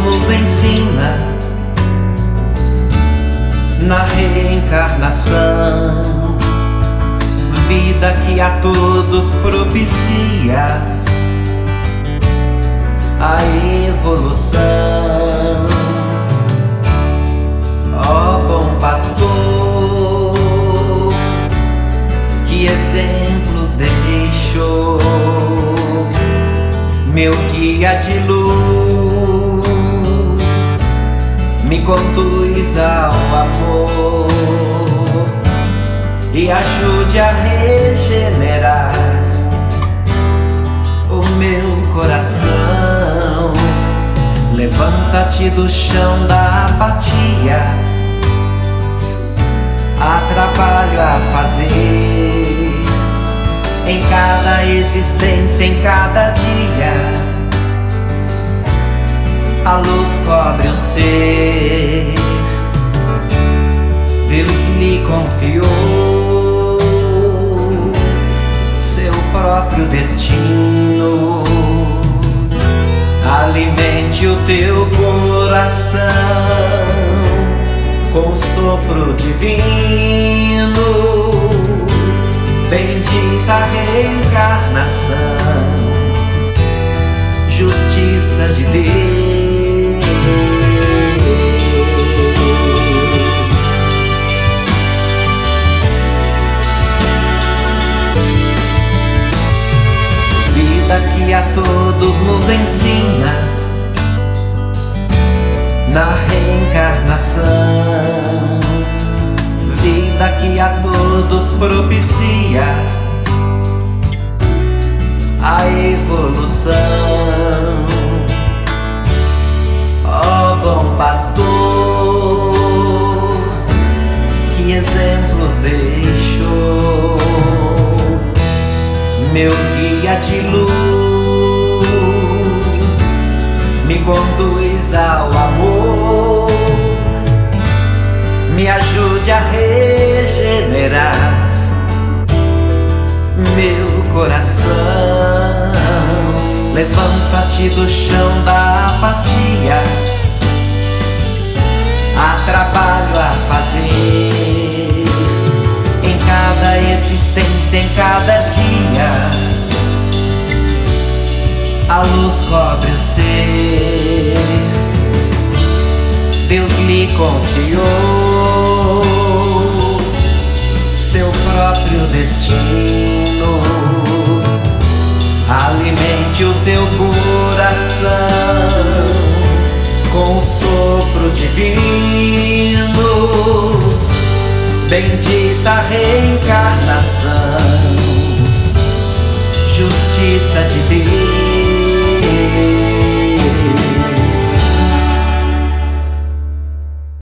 nos ensina na reencarnação, vida que a todos propicia a evolução. Ó bom pastor, que exemplos deixou, meu guia de luz, me conduz ao amor e ajude a regenerar o meu coração. Levanta-te do chão da apatia, há trabalho a fazer em cada existência, em cada dia. A luz cobre o ser, Deus lhe confiou seu próprio destino. Alimente o teu coração com o sopro divino. Bendita a reencarnação, justiça de Deus. Vida que a todos nos ensina na reencarnação, vida que a todos propicia a evolução. Ó bom pastor, que exemplos deixou, meu guia de luz, me conduz ao amor, me ajude a regenerar meu coração. Levanta-te do chão da apatia, há trabalho a fazer em cada existência, em cada dia. A luz cobre o ser, Deus lhe confiou seu próprio destino. Alimente o teu coração com o sopro divino. Bendita a reencarnação, justiça de Deus.